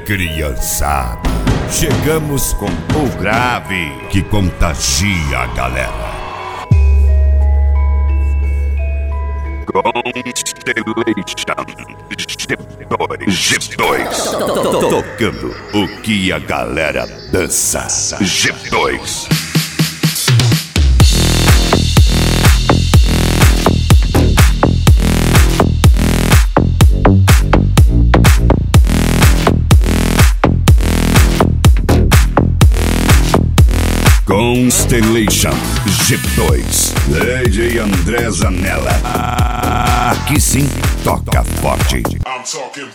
criançada, chegamos com o grave que contagia a galera. G2 tocando o que a galera dança. G2. Constellation G2, DJ André Zanella. Aqui sim toca forte. I'm talking.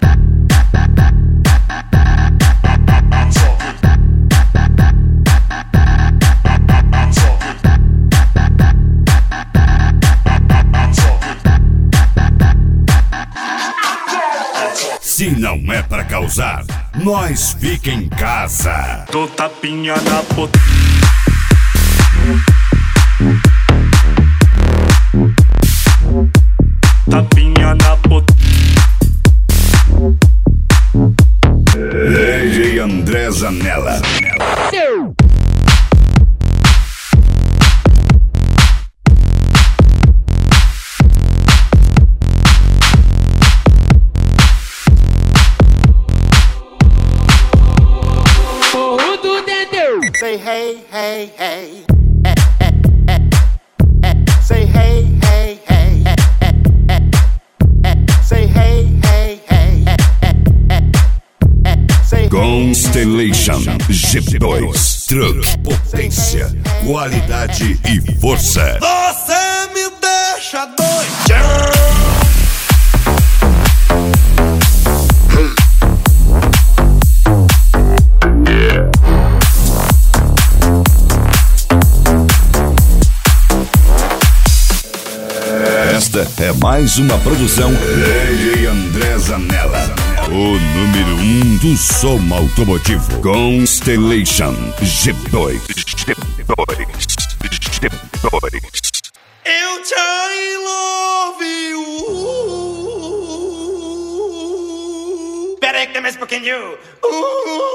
Se não é pra causar, nós fica em casa. Tô tapinha na pot... Tapinha na pot... DJ André Zanella. Say hey, hey, hey. Say hey, hey, hey. Say hey, hey, hey. Say Constellation G2, truque, potência, qualidade e força. Você me deixa doido. Esta é mais uma produção DJ André Zanella, o número 1 do som automotivo. Constellation G2. Eu te love you. Peraí que tem mais pouquinho.